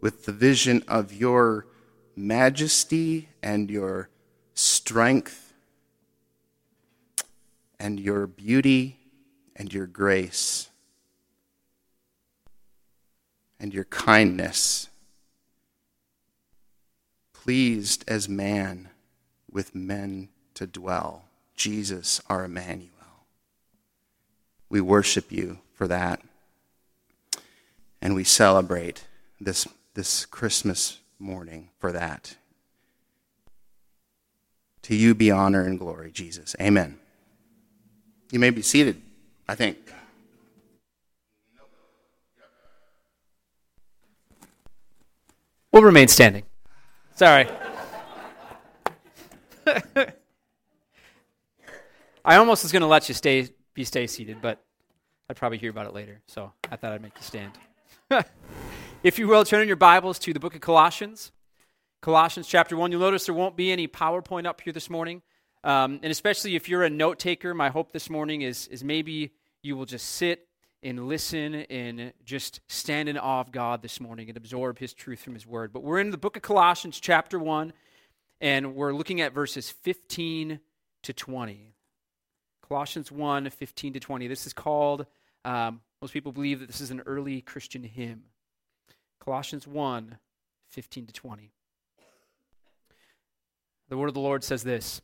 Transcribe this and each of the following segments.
with the vision of your majesty and your strength and your beauty and your grace and your kindness, pleased as man with men to dwell. Jesus, our Emmanuel. We worship you for that. And we celebrate this Christmas morning for that. To you be honor and glory, Jesus. Amen. You may be seated, I think. We'll remain standing. Sorry. I almost was going to let you stay seated, but I'd probably hear about it later, so I thought I'd make you stand. If you will, turn in your Bibles to the book of Colossians. Colossians chapter 1. You'll notice there won't be any PowerPoint up here this morning. And especially if you're a note taker, my hope this morning is maybe you will just sit and listen and just stand in awe of God this morning and absorb His truth from His Word. But we're in the book of Colossians chapter 1, and we're looking at verses 15 to 20. Colossians 1, 15 to 20. This is called, most people believe that this is an early Christian hymn. Colossians 1, 15 to 20. The word of the Lord says this: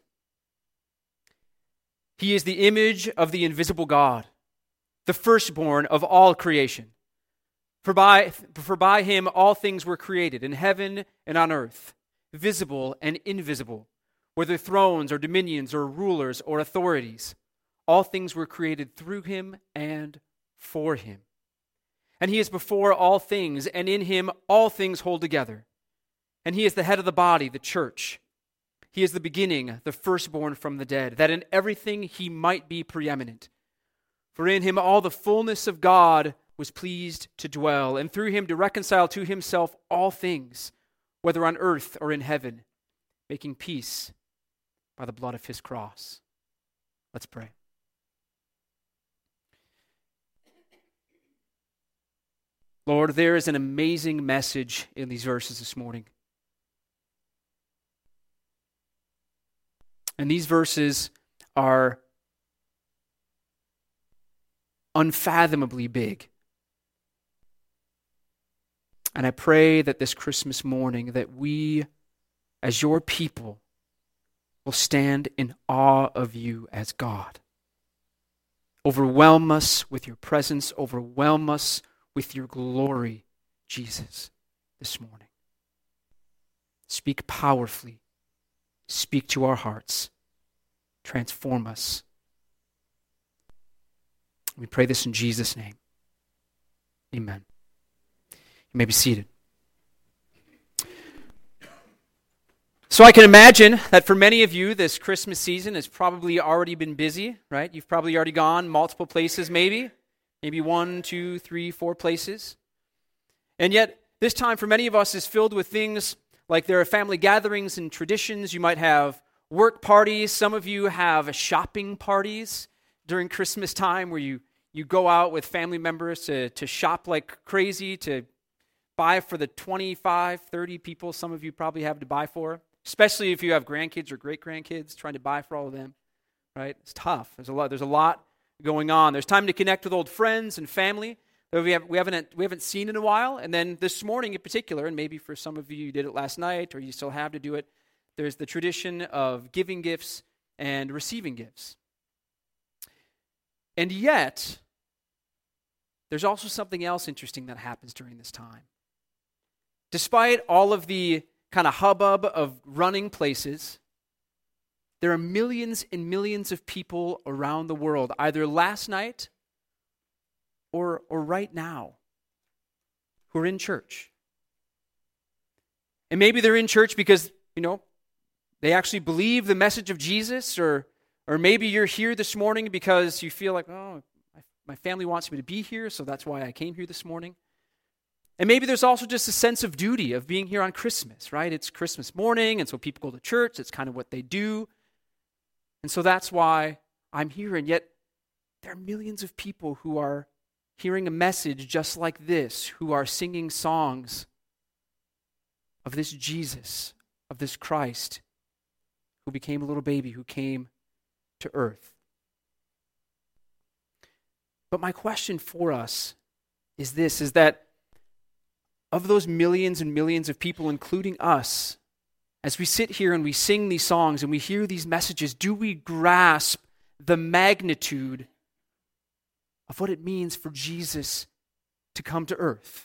He is the image of the invisible God, the firstborn of all creation. For by Him all things were created, in heaven and on earth, visible and invisible, whether thrones or dominions or rulers or authorities. All things were created through Him and for Him. And He is before all things, and in Him all things hold together. And He is the head of the body, the church. He is the beginning, the firstborn from the dead, that in everything He might be preeminent. For in Him all the fullness of God was pleased to dwell, and through Him to reconcile to Himself all things, whether on earth or in heaven, making peace by the blood of His cross. Let's pray. Lord, there is an amazing message in these verses this morning. And these verses are unfathomably big. And I pray that this Christmas morning that we, as your people, will stand in awe of you as God. Overwhelm us with your presence. Overwhelm us with your glory, Jesus, this morning. Speak powerfully. Speak to our hearts. Transform us. We pray this in Jesus' name. Amen. You may be seated. So I can imagine that for many of you, this Christmas season has probably already been busy, right? You've probably already gone multiple places maybe 1, 2, 3, 4 places. And yet, this time for many of us is filled with things like there are family gatherings and traditions. You might have work parties. Some of you have shopping parties during Christmas time where you go out with family members to shop like crazy, to buy for the 25, 30 people some of you probably have to buy for, especially if you have grandkids or great-grandkids trying to buy for all of them, right? It's tough. There's a lot going on. There's time to connect with old friends and family that we haven't seen in a while. And then this morning in particular, and maybe for some of you did it last night or you still have to do it, there's the tradition of giving gifts and receiving gifts. And yet, there's also something else interesting that happens during this time. Despite all of the kind of hubbub of running places, there are millions and millions of people around the world, either last night or right now, who are in church. And maybe they're in church because, they actually believe the message of Jesus, or maybe you're here this morning because you feel like, oh, my family wants me to be here, so that's why I came here this morning. And maybe there's also just a sense of duty of being here on Christmas, right? It's Christmas morning, and so people go to church. It's kind of what they do. And so that's why I'm here. And yet, there are millions of people who are hearing a message just like this, who are singing songs of this Jesus, of this Christ, who became a little baby, who came to earth. But my question for us is this, is that of those millions and millions of people, including us, as we sit here and we sing these songs and we hear these messages, do we grasp the magnitude of what it means for Jesus to come to earth?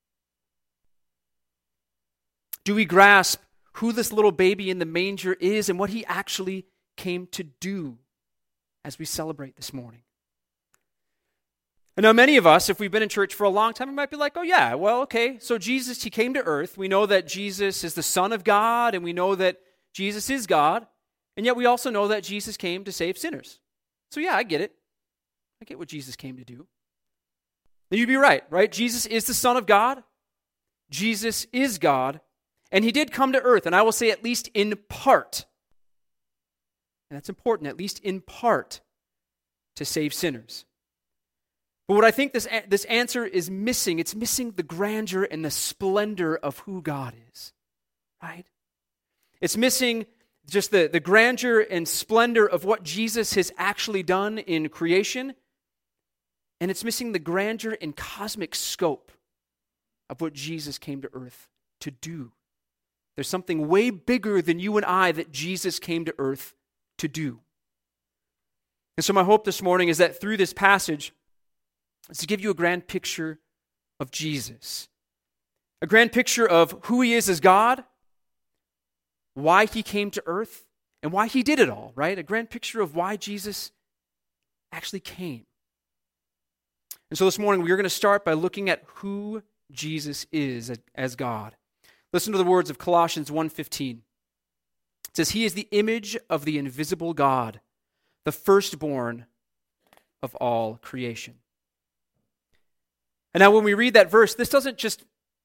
Do we grasp who this little baby in the manger is and what he actually came to do as we celebrate this morning? And now many of us, if we've been in church for a long time, we might be like, oh yeah, well, okay, so Jesus, he came to earth. We know that Jesus is the Son of God, and we know that Jesus is God, and yet we also know that Jesus came to save sinners. So yeah, I get it. I get what Jesus came to do. Then you'd be right? Jesus is the Son of God. Jesus is God, and he did come to earth, and I will say at least in part, and that's important, at least in part, to save sinners. But what I think this answer is missing, it's missing the grandeur and the splendor of who God is, right? It's missing just the grandeur and splendor of what Jesus has actually done in creation, and it's missing the grandeur and cosmic scope of what Jesus came to earth to do. There's something way bigger than you and I that Jesus came to earth to do. And so my hope this morning is that through this passage, is to give you a grand picture of Jesus. A grand picture of who he is as God, why he came to earth, and why he did it all, right? A grand picture of why Jesus actually came. And so this morning we are going to start by looking at who Jesus is as God. Listen to the words of Colossians 1:15. It says, he is the image of the invisible God, the firstborn of all creation. And now when we read that verse, this doesn't just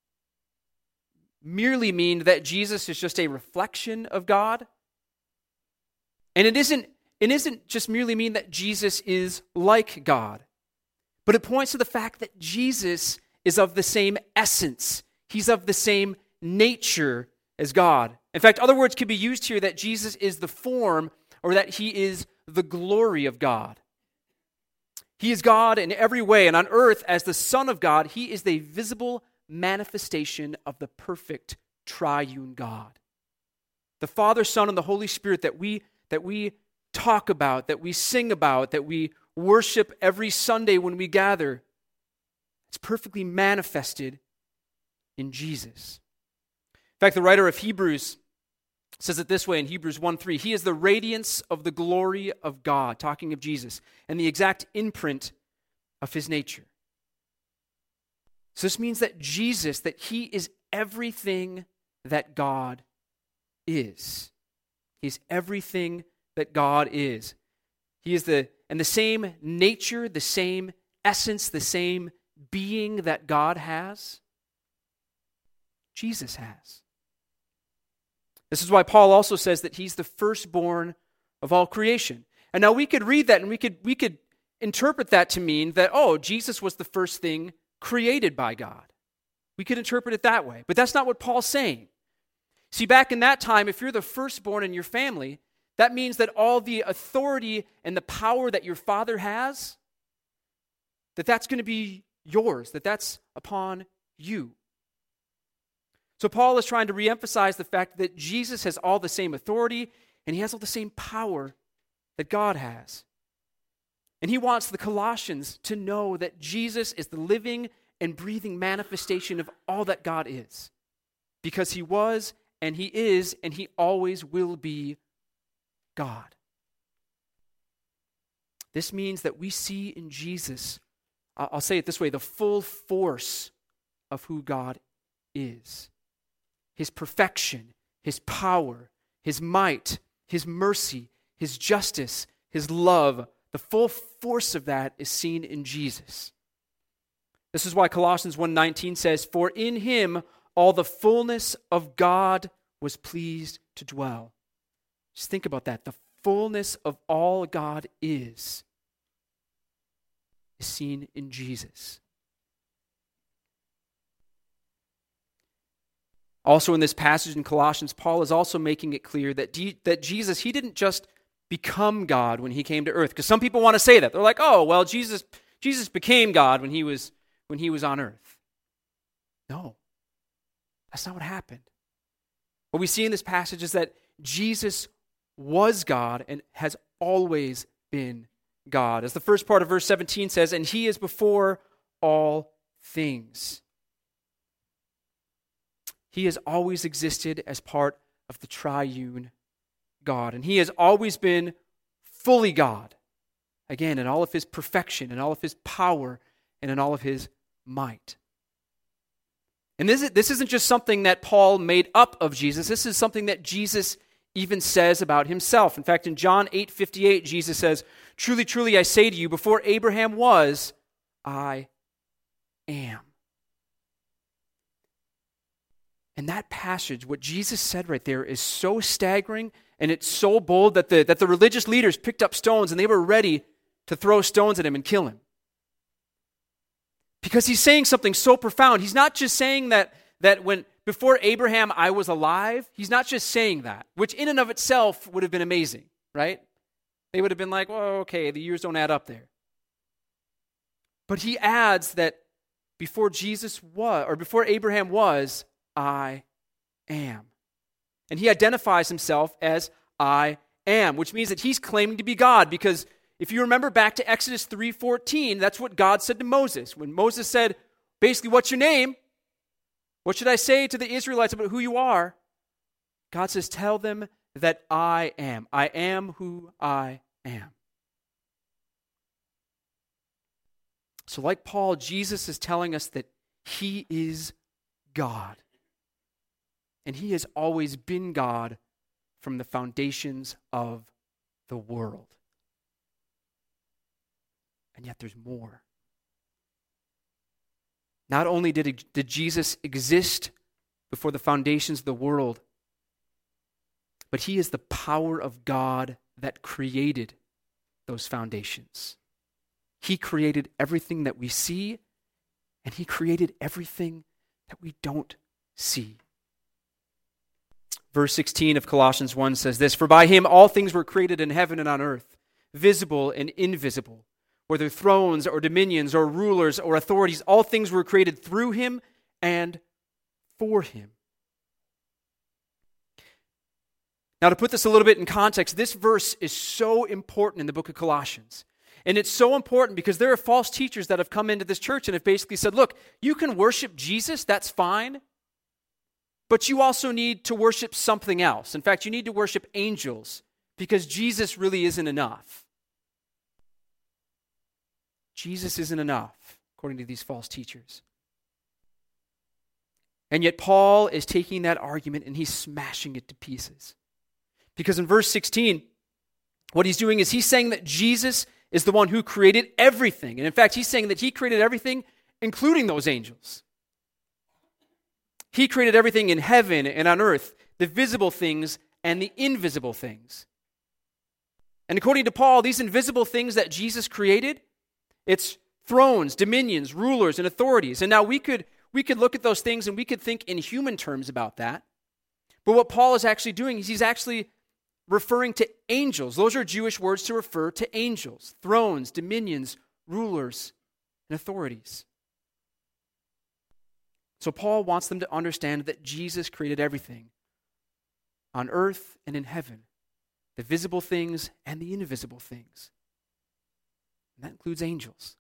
merely mean that Jesus is just a reflection of God. And it isn't just merely mean that Jesus is like God. But it points to the fact that Jesus is of the same essence. He's of the same nature as God. In fact, other words could be used here that Jesus is the form or that he is the glory of God. He is God in every way, and on earth, as the Son of God, he is the visible manifestation of the perfect triune God. The Father, Son, and the Holy Spirit that we talk about, that we sing about, that we worship every Sunday when we gather, it's perfectly manifested in Jesus. In fact, the writer of Hebrews says it this way in Hebrews 1:3. He is the radiance of the glory of God, talking of Jesus, and the exact imprint of his nature. So this means that Jesus, that he is everything that God is. He's everything that God is. He is the same nature, the same essence, the same being that God has, Jesus has. This is why Paul also says that he's the firstborn of all creation. And now we could read that and we could interpret that to mean that, oh, Jesus was the first thing created by God. We could interpret it that way. But that's not what Paul's saying. See, back in that time, if you're the firstborn in your family, that means that all the authority and the power that your father has, that's going to be yours, that's upon you. So Paul is trying to reemphasize the fact that Jesus has all the same authority and he has all the same power that God has. And he wants the Colossians to know that Jesus is the living and breathing manifestation of all that God is. Because he was and he is and he always will be God. This means that we see in Jesus, I'll say it this way, the full force of who God is. His perfection, his power, his might, his mercy, his justice, his love, the full force of that is seen in Jesus. This is why Colossians 1:19 says, "For in him all the fullness of God was pleased to dwell." Just think about that. The fullness of all God is seen in Jesus. Also in this passage in Colossians, Paul is also making it clear that Jesus, he didn't just become God when he came to earth. Because some people want to say that. They're like, oh, well, Jesus became God when he was on earth. No, that's not what happened. What we see in this passage is that Jesus was God and has always been God. As the first part of verse 17 says, and he is before all things. He has always existed as part of the triune God. And he has always been fully God. Again, in all of his perfection, in all of his power, and in all of his might. And this isn't just something that Paul made up of Jesus. This is something that Jesus even says about himself. In fact, in John 8:58, Jesus says, truly, truly, I say to you, before Abraham was, I am. And that passage, what Jesus said right there, is so staggering and it's so bold that the religious leaders picked up stones and they were ready to throw stones at him and kill him. Because he's saying something so profound. He's not just saying that when before Abraham I was alive. He's not just saying that, which in and of itself would have been amazing, right? They would have been like, well, okay, the years don't add up there. But he adds that before Abraham was, I am. And he identifies himself as I am, which means that he's claiming to be God, because if you remember back to Exodus 3:14, that's what God said to Moses. When Moses said, basically, what's your name? What should I say to the Israelites about who you are? God says, tell them that I am. I am who I am. So like Paul, Jesus is telling us that he is God. And he has always been God from the foundations of the world. And yet there's more. Not only did Jesus exist before the foundations of the world, but he is the power of God that created those foundations. He created everything that we see, and he created everything that we don't see. Verse 16 of Colossians 1 says this, for by him all things were created in heaven and on earth, visible and invisible, whether thrones or dominions or rulers or authorities, all things were created through him and for him. Now, to put this a little bit in context, this verse is so important in the book of Colossians. And it's so important because there are false teachers that have come into this church and have basically said, look, you can worship Jesus, that's fine, but you also need to worship something else. In fact, you need to worship angels because Jesus really isn't enough. Jesus isn't enough, according to these false teachers. And yet Paul is taking that argument and he's smashing it to pieces. Because in verse 16, what he's doing is he's saying that Jesus is the one who created everything. And in fact, he's saying that he created everything, including those angels. He created everything in heaven and on earth, the visible things and the invisible things. And according to Paul, these invisible things that Jesus created, it's thrones, dominions, rulers, and authorities. And now we could look at those things and we could think in human terms about that. But what Paul is actually doing is he's actually referring to angels. Those are Jewish words to refer to angels, thrones, dominions, rulers, and authorities. So Paul wants them to understand that Jesus created everything on earth and in heaven, the visible things and the invisible things. And that includes angels.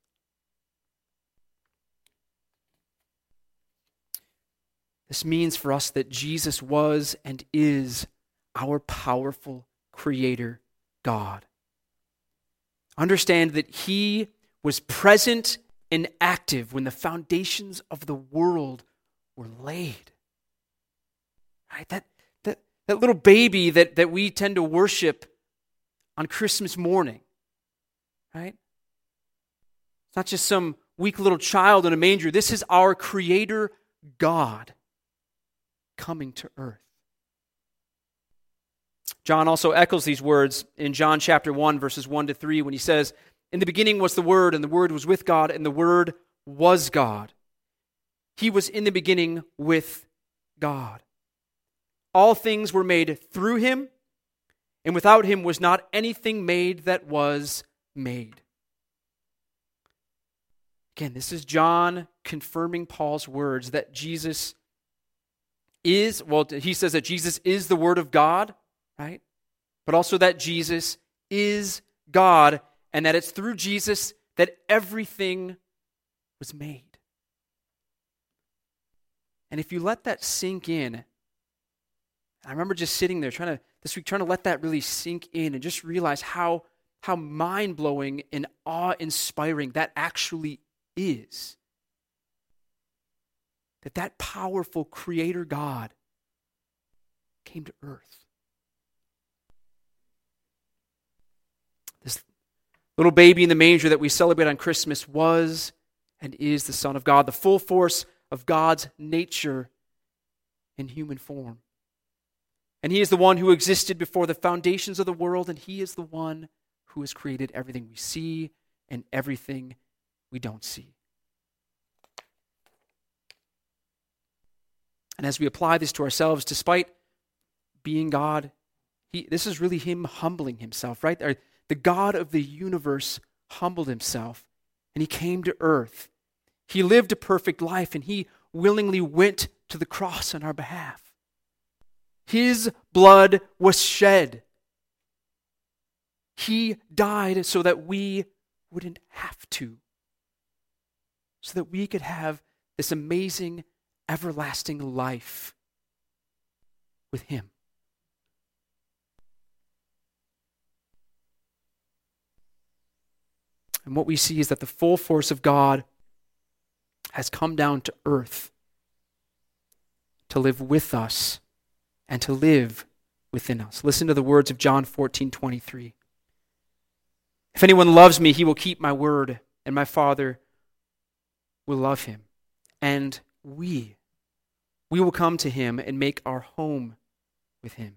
This means for us that Jesus was and is our powerful creator God. Understand that he was present and active when the foundations of the world were laid. Right? That little baby that we tend to worship on Christmas morning. Right? It's not just some weak little child in a manger. This is our creator God coming to earth. John also echoes these words in John chapter 1, verses 1 to 3, when he says, in the beginning was the Word, and the Word was with God, and the Word was God. He was in the beginning with God. All things were made through him, and without him was not anything made that was made. Again, this is John confirming Paul's words that Jesus is, well, he says that Jesus is the Word of God, right? But also that Jesus is God, and that it's through Jesus that everything was made. And if you let that sink in, I remember just sitting there this week trying to let that really sink in and just realize how mind-blowing and awe-inspiring that actually is. That powerful creator God came to earth. This little baby in the manger that we celebrate on Christmas was and is the Son of God, the full force of God's nature in human form. And he is the one who existed before the foundations of the world, and he is the one who has created everything we see and everything we don't see. And as we apply this to ourselves, despite being God, this is really him humbling himself, right? The God of the universe humbled himself, and he came to earth. He lived a perfect life, and he willingly went to the cross on our behalf. His blood was shed. He died so that we wouldn't have to. So that we could have this amazing, everlasting life with him. And what we see is that the full force of God has come down to earth to live with us and to live within us. Listen to the words of John 14:23. If anyone loves me, he will keep my word, and my Father will love him. And we will come to him and make our home with him.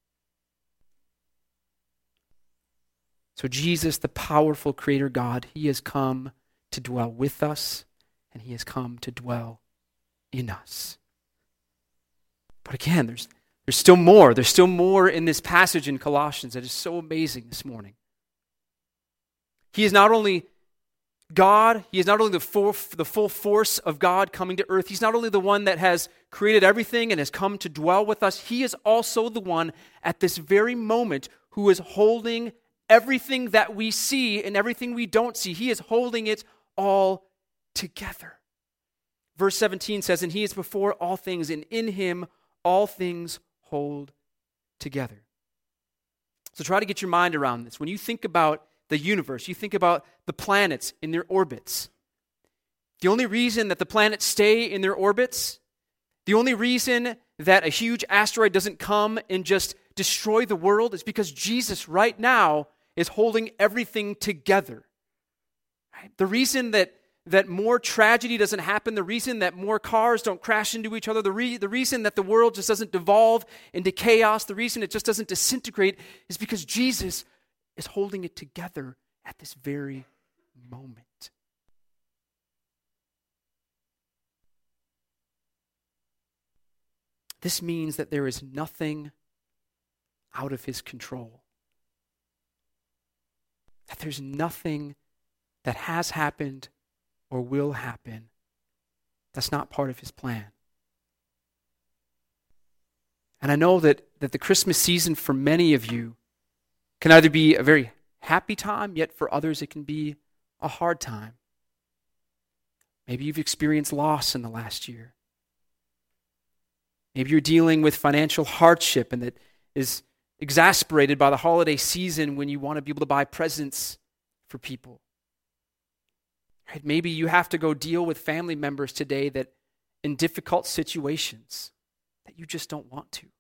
So Jesus, the powerful creator God, he has come to dwell with us, and he has come to dwell in us. But again, there's still more. There's still more in this passage in Colossians that is so amazing this morning. He is not only God, he is not only the full force of God coming to earth. He's not only the one that has created everything and has come to dwell with us. He is also the one at this very moment who is holding everything that we see and everything we don't see. He is holding it all together. Verse 17 says, and he is before all things, and in him all things hold together. So try to get your mind around this. When you think about the universe, you think about the planets in their orbits. The only reason that the planets stay in their orbits, the only reason that a huge asteroid doesn't come and just destroy the world is because Jesus right now is holding everything together. Right? The reason that more tragedy doesn't happen, the reason that more cars don't crash into each other, the reason that the world just doesn't devolve into chaos, the reason it just doesn't disintegrate is because Jesus is holding it together at this very moment. This means that there is nothing out of his control. That there's nothing that has happened or will happen that's not part of his plan. And I know that the Christmas season for many of you can either be a very happy time, yet for others it can be a hard time. Maybe you've experienced loss in the last year. Maybe you're dealing with financial hardship and that is exasperated by the holiday season when you want to be able to buy presents for people. Right? Maybe you have to go deal with family members today that in difficult situations that you just don't want to.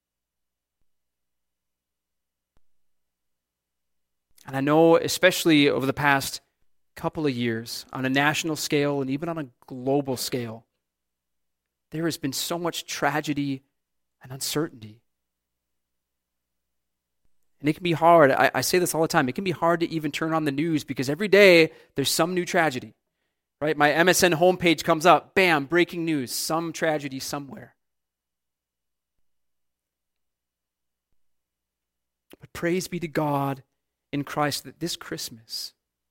And I know, especially over the past couple of years, on a national scale and even on a global scale, there has been so much tragedy and uncertainty. And it can be hard. I say this all the time. It can be hard to even turn on the news because every day there's some new tragedy. Right? My MSN homepage comes up, bam, breaking news, some tragedy somewhere. But praise be to God in Christ that this Christmas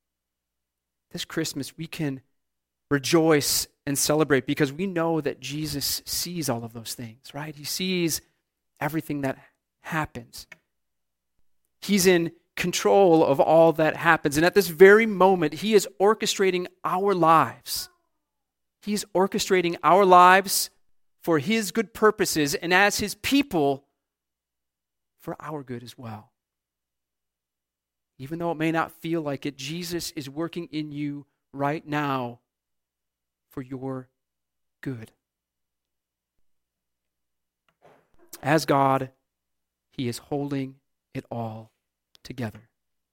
we can rejoice and celebrate because we know that Jesus sees all of those things, right? He sees everything that happens. He's in control of all that happens. And at this very moment, he is orchestrating our lives. He's orchestrating our lives for his good purposes and as his people for our good as well. Even though it may not feel like it, Jesus is working in you right now for your good. As God, he is holding it all together.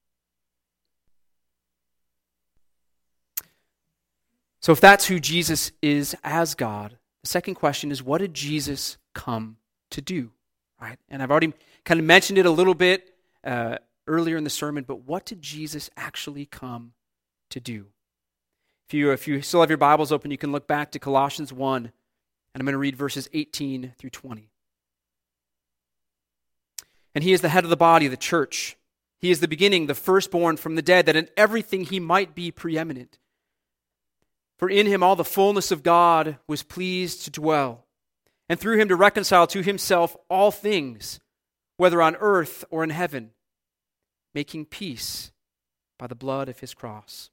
So if that's who Jesus is as God, the second question is, what did Jesus come to do? Right? And I've already kind of mentioned it a little bit earlier in the sermon, but what did Jesus actually come to do? If you still have your Bibles open, you can look back to Colossians 1, and I'm going to read verses 18 through 20. And he is the head of the body, the church. He is the beginning, the firstborn from the dead, that in everything he might be preeminent. For in him all the fullness of God was pleased to dwell, and through him to reconcile to himself all things, whether on earth or in heaven, making peace by the blood of his cross.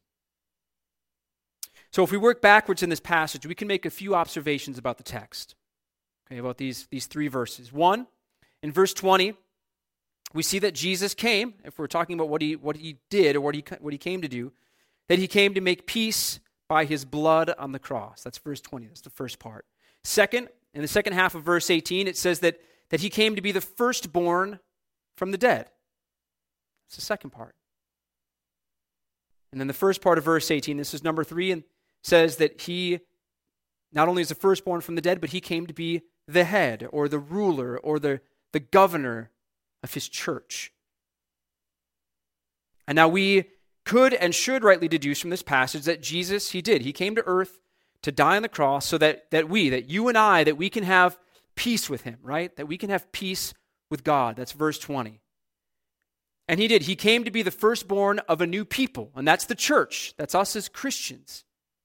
So if we work backwards in this passage, we can make a few observations about the text, about these three verses. One, in verse 20, we see that Jesus came, if we're talking about what he did or what he came to do, that he came to make peace by his blood on the cross. That's verse 20. That's the first part. Second, in the second half of verse 18, it says that he came to be the firstborn from the dead. That's the second part. And then the first part of verse 18, this is number 3, and says that he not only is the firstborn from the dead, but he came to be the head or the ruler or the governor of his church. And now we could and should rightly deduce from this passage that Jesus, he came to earth to die on the cross so that you and I, that we can have peace with him, right? That we can have peace with God. That's verse 20. And he did. He came to be the firstborn of a new people, and that's the church. That's us as Christians.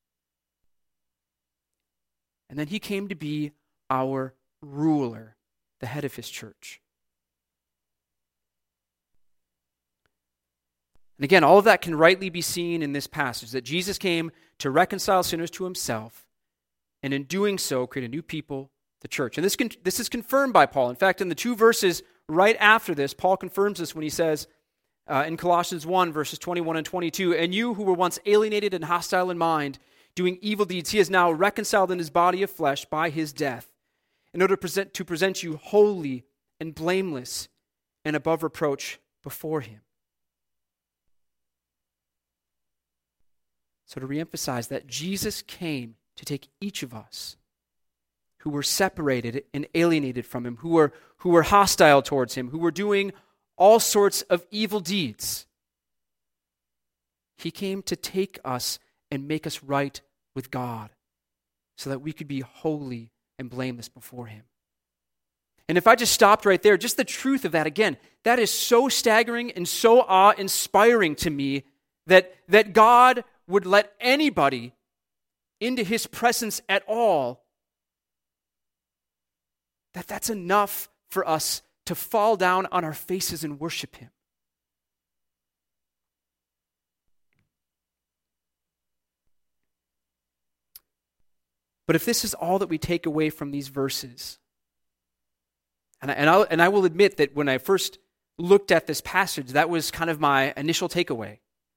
And then he came to be our ruler, the head of his church. And again, all of that can rightly be seen in this passage, that Jesus came to reconcile sinners to himself, and in doing so, create a new people, the church. And this is confirmed by Paul. In fact, in the 2 verses right after this, Paul confirms this when he says in Colossians 1, verses 21 and 22, "And you who were once alienated and hostile in mind, doing evil deeds, he is now reconciled in his body of flesh by his death, in order to present you holy and blameless and above reproach before him." So to reemphasize that Jesus came to take each of us who were separated and alienated from him, who were hostile towards him, who were doing all sorts of evil deeds. He came to take us and make us right with God so that we could be holy and blameless before him. And if I just stopped right there, just the truth of that again, that is so staggering and so awe-inspiring to me that God would let anybody into his presence at all, that's enough for us to fall down on our faces and worship him. But if this is all that we take away from these verses, and I will admit that when I first looked at this passage, that was kind of my initial takeaway.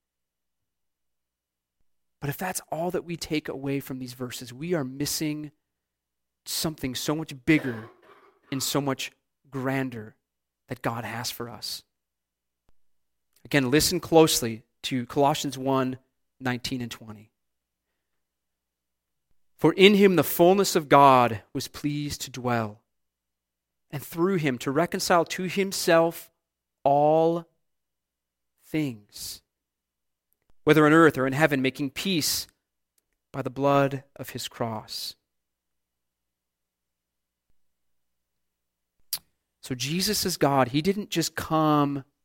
But if that's all that we take away from these verses, we are missing something so much bigger and so much grander that God has for us. Again, listen closely to Colossians 1, 19 and 20. "For in him the fullness of God was pleased to dwell, and through him to reconcile to himself all things, whether on earth or in heaven, making peace by the blood of his cross." So Jesus is God. He didn't just come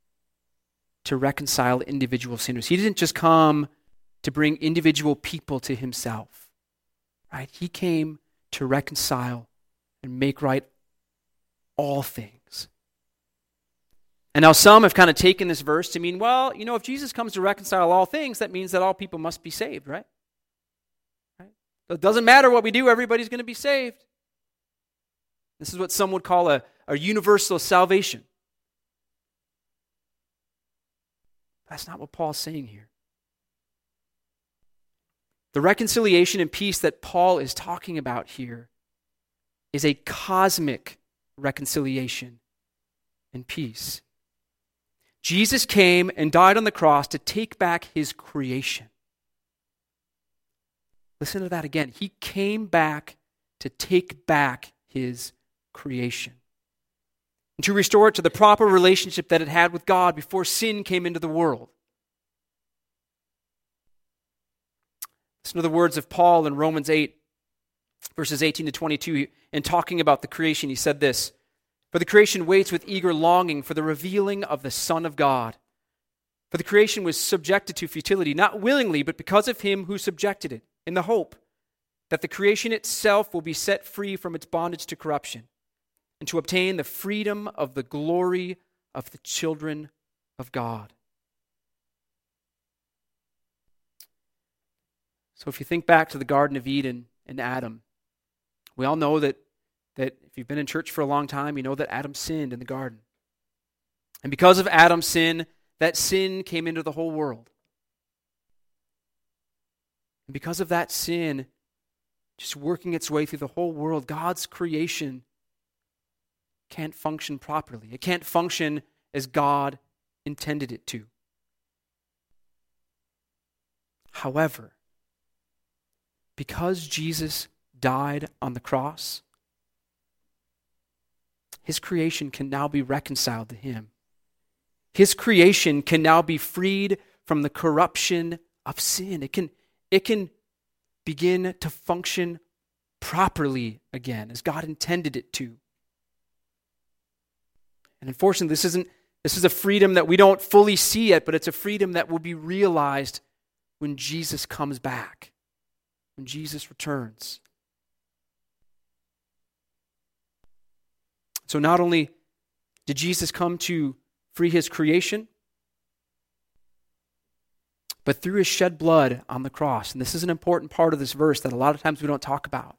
to reconcile individual sinners. He didn't just come to bring individual people to himself, right? He came to reconcile and make right all things. And now some have kind of taken this verse to mean, well, if Jesus comes to reconcile all things, that means that all people must be saved, right? So it doesn't matter what we do, everybody's going to be saved. This is what some would call a universal salvation. That's not what Paul's saying here. The reconciliation and peace that Paul is talking about here is a cosmic reconciliation and peace. Jesus came and died on the cross to take back his creation. Listen to that again. He came back to take back his creation and to restore it to the proper relationship that it had with God before sin came into the world. Listen to the words of Paul in Romans 8, verses 18 to 22. In talking about the creation, he said this, "For the creation waits with eager longing for the revealing of the Son of God. For the creation was subjected to futility, not willingly, but because of him who subjected it, in the hope that the creation itself will be set free from its bondage to corruption, and to obtain the freedom of the glory of the children of God." So if you think back to the Garden of Eden and Adam, we all know that if you've been in church for a long time, you know that Adam sinned in the garden. And because of Adam's sin, that sin came into the whole world. And because of that sin, just working its way through the whole world, God's creation can't function properly. It can't function as God intended it to. However, because Jesus died on the cross, his creation can now be reconciled to him. His creation can now be freed from the corruption of sin. It can begin to function properly again, as God intended it to. And unfortunately, this is a freedom that we don't fully see yet, but it's a freedom that will be realized when Jesus comes back, when Jesus returns. So not only did Jesus come to free his creation, but through his shed blood on the cross, and this is an important part of this verse that a lot of times we don't talk about,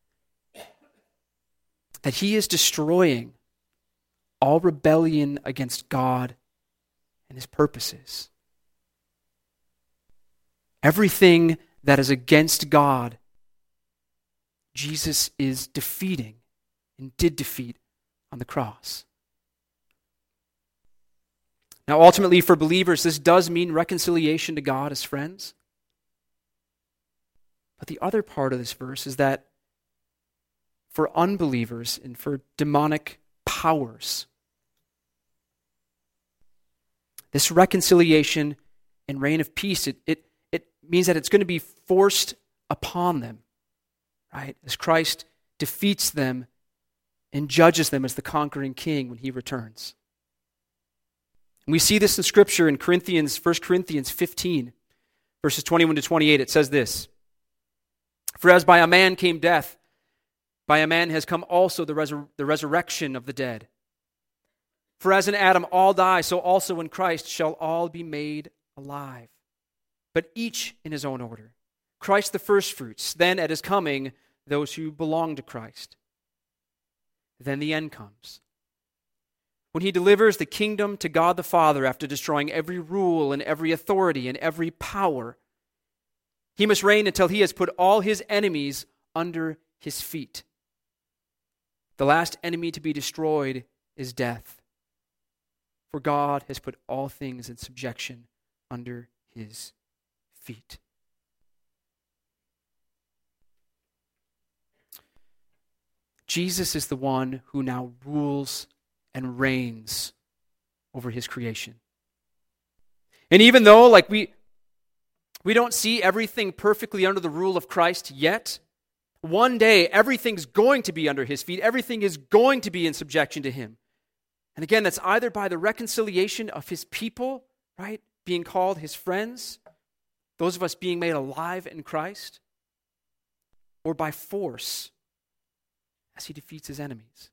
that he is destroying all rebellion against God and his purposes. Everything that is against God, Jesus is defeating and did defeat on the cross. Now, ultimately, for believers, this does mean reconciliation to God as friends. But the other part of this verse is that for unbelievers and for demonic powers, this reconciliation and reign of peace, it means that it's going to be forced upon them, right? As Christ defeats them and judges them as the conquering king when he returns. And we see this in Scripture in 1 Corinthians 15, verses 21 to 28. It says this, "For as by a man came death, by a man has come also the resurrection of the dead. For as in Adam all die, so also in Christ shall all be made alive. But each in his own order. Christ the firstfruits, then at his coming, those who belong to Christ. Then the end comes, when he delivers the kingdom to God the Father after destroying every rule and every authority and every power. He must reign until he has put all his enemies under his feet. The last enemy to be destroyed is death, for God has put all things in subjection under his feet." Jesus is the one who now rules and reigns over his creation. And even though we don't see everything perfectly under the rule of Christ yet, one day everything's going to be under his feet. Everything is going to be in subjection to him. And again, that's either by the reconciliation of his people, right? Being called his friends, those of us being made alive in Christ, or by force as he defeats his enemies.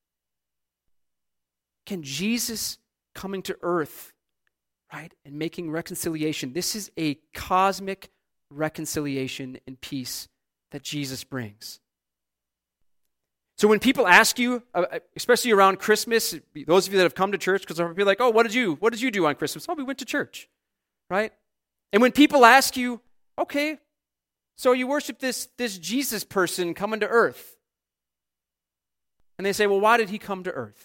Can Jesus coming to earth, right, and making reconciliation, this is a cosmic reconciliation and peace that Jesus brings. So when people ask you, especially around Christmas, those of you that have come to church, because they'll be like, oh, what did you do on Christmas? Oh, we went to church, right? And when people ask you, okay, so you worship this Jesus person coming to earth. And they say, well, why did he come to earth?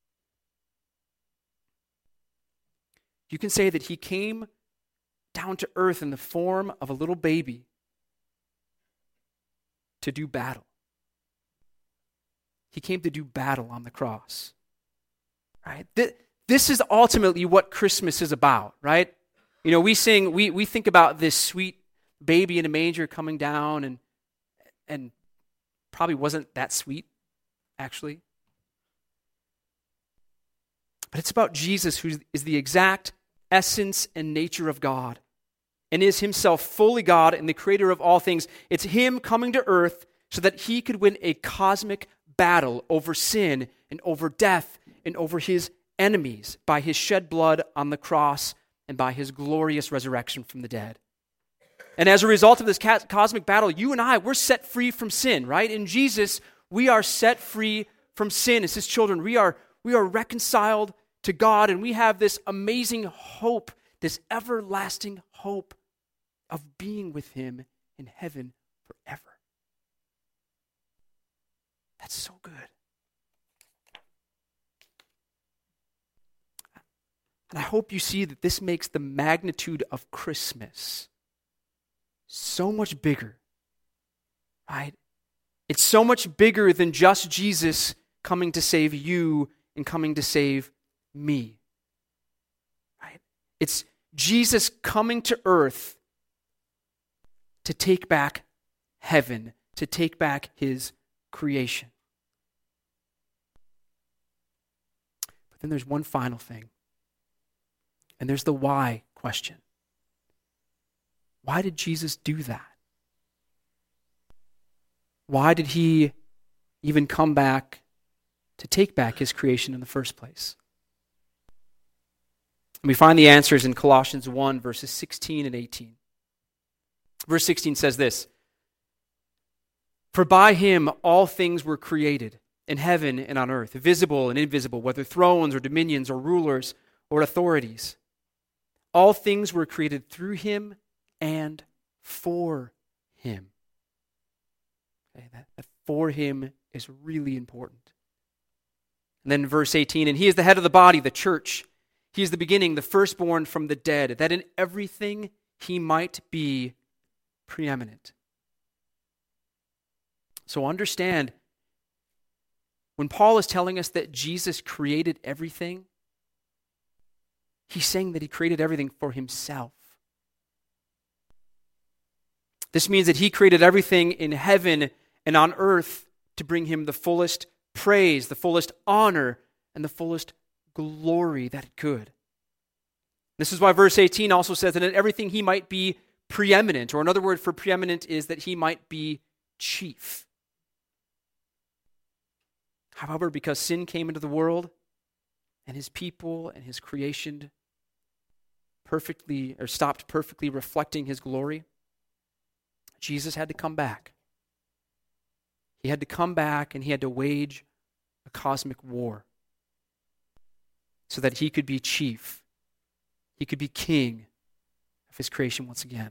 You can say that he came down to earth in the form of a little baby to do battle. He came to do battle on the cross, right? This is ultimately what Christmas is about, right? You know, we think about this sweet baby in a manger coming down and probably wasn't that sweet, actually. But it's about Jesus, who is the exact essence and nature of God and is himself fully God and the creator of all things. It's him coming to earth so that he could win a cosmic battle over sin and over death and over his enemies by his shed blood on the cross and by his glorious resurrection from the dead. And as a result of this cosmic battle, you and I, we're set free from sin, right? In Jesus, we are set free from sin as his children. We are reconciled to God, and we have this amazing hope, this everlasting hope of being with him in heaven forever. That's so good. And I hope you see that this makes the magnitude of Christmas so much bigger, right? It's so much bigger than just Jesus coming to save you and coming to save me, right? It's Jesus coming to earth to take back heaven, to take back his creation. But then there's one final thing, and there's the why question. Why did Jesus do that? Why did he even come back to take back his creation in the first place? And we find the answers in Colossians 1, verses 16 and 18. Verse 16 says this: "For by him all things were created, in heaven and on earth, visible and invisible, whether thrones or dominions or rulers or authorities. All things were created through him and for him." Okay, that for him is really important. And then verse 18, "And he is the head of the body, the church. He is the beginning, the firstborn from the dead, that in everything he might be preeminent." So understand, when Paul is telling us that Jesus created everything, he's saying that he created everything for himself. This means that he created everything in heaven and on earth to bring him the fullest praise, the fullest honor, and the fullest glory that it could. This is why verse 18 also says that in everything he might be preeminent, or another word for preeminent is that he might be chief. However, because sin came into the world and his people and his creation stopped perfectly reflecting his glory, Jesus had to come back. He had to come back and he had to wage a cosmic war so that he could be chief. He could be king of his creation once again.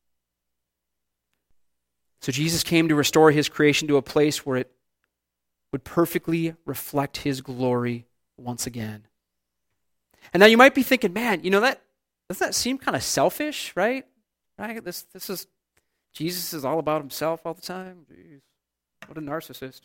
So Jesus came to restore his creation to a place where it would perfectly reflect his glory once again. And now you might be thinking, man, doesn't that seem kind of selfish, right? Right? This is Jesus is all about himself all the time. Jeez, what a narcissist.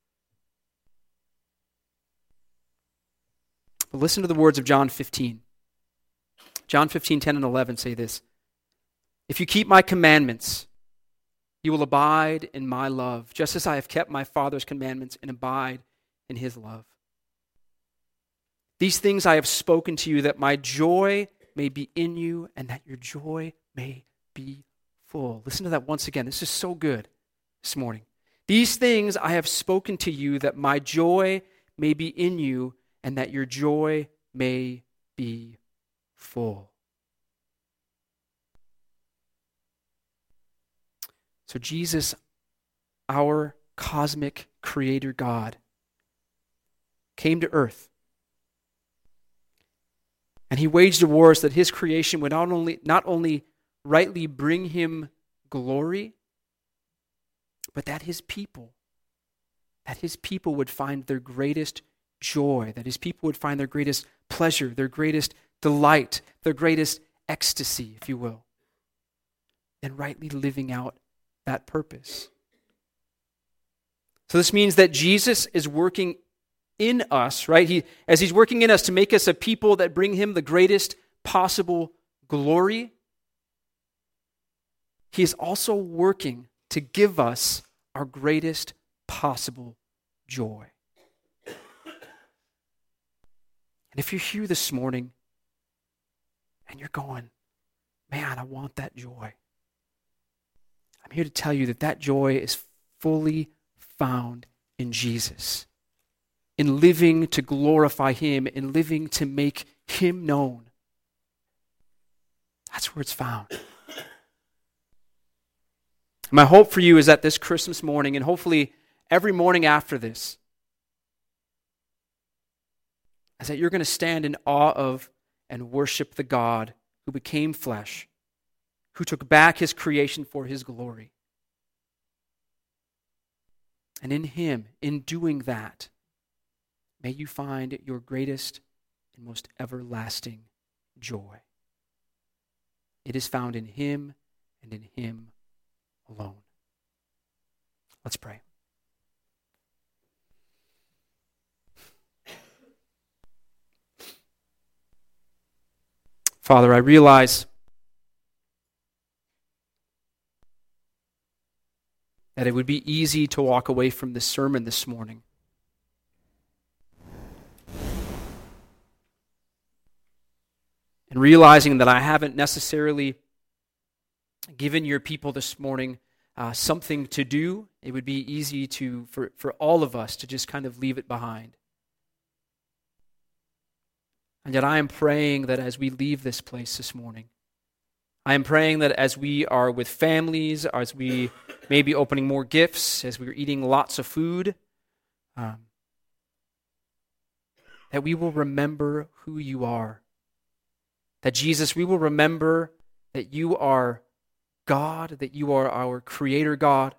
But listen to the words of John 15. John 15, 10 and 11 say this: "If you keep my commandments, you will abide in my love, just as I have kept my Father's commandments and abide in his love. These things I have spoken to you, that my joy may be in you, and that your joy may be full. Listen to that once again. This is so good this morning. These things I have spoken to you, that my joy may be in you, and that your joy may be full. So Jesus, our cosmic creator God, came to earth. And he waged a war so that his creation would not only rightly bring him glory, but that his people would find their greatest joy, that his people would find their greatest pleasure, their greatest delight, their greatest ecstasy, if you will, in rightly living out that purpose. So this means that Jesus is working in us, right? As he's working in us to make us a people that bring him the greatest possible glory, he is also working to give us our greatest possible joy. And if you're here this morning and you're going, man, I want that joy, I'm here to tell you that joy is fully found in Jesus, in living to glorify him, in living to make him known. That's where it's found. My hope for you is that this Christmas morning, and hopefully every morning after this, is that you're going to stand in awe of and worship the God who became flesh, who took back his creation for his glory. And in him, in doing that, may you find your greatest and most everlasting joy. It is found in him and in him alone. Let's pray. Father, I realize that it would be easy to walk away from this sermon this morning. And realizing that I haven't necessarily given your people this morning something to do, it would be easy for all of us to just kind of leave it behind. And yet I am praying that as we leave this place this morning, I am praying that as we are with families, as we may be opening more gifts, as we're eating lots of food, that we will remember who you are. That Jesus, we will remember that you are God, that you are our Creator God,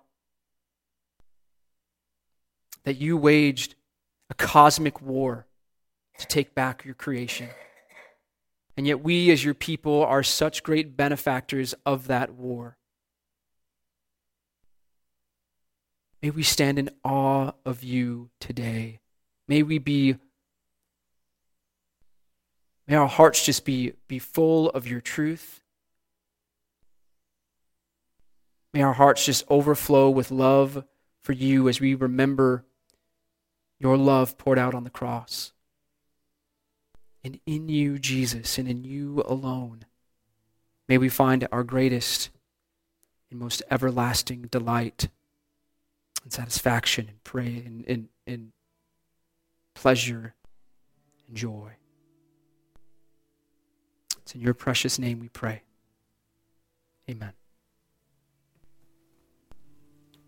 that you waged a cosmic war to take back your creation. And yet we as your people are such great benefactors of that war. May we stand in awe of you today. May our hearts just be full of your truth. May our hearts just overflow with love for you as we remember your love poured out on the cross. And in you, Jesus, and in you alone, may we find our greatest and most everlasting delight and satisfaction and praise and pleasure and joy. It's in your precious name we pray. Amen.